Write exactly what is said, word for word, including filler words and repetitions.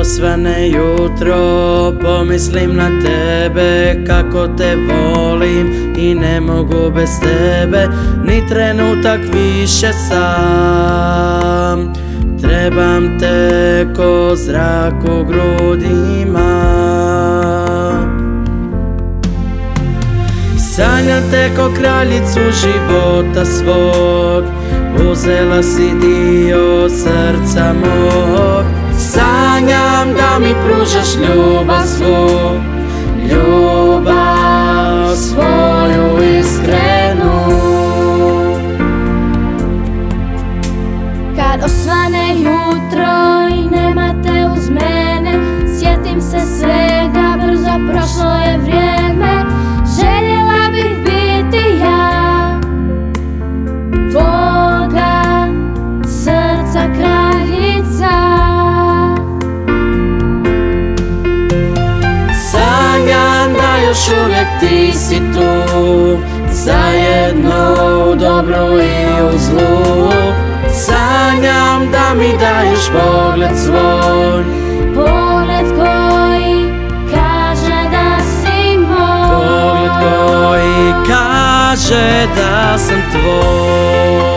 osvane jutro, pomislim na tebe, kako te volim i ne mogu bez tebe ni trenutak više sam. Trebam te ko zrak u grudima, sanjam te ko kraljicu života svog, uzela si dio srca mog. Sanjam da mi pružaš ljubav svu, ljubav svoju iskrenu. Kad osvane jutro i nema te uz mene, sjetim se svega, brzo prošlo je vrijeme. Željela bih biti ja tvoga srca kraljica. Sanjam da još uvijek ti si tu, zajedno u dobru i u zlu. Sanjam da mi daješ pogled svoj, pogled koji kaže da si moj, pogled koji kaže da sam tvoj.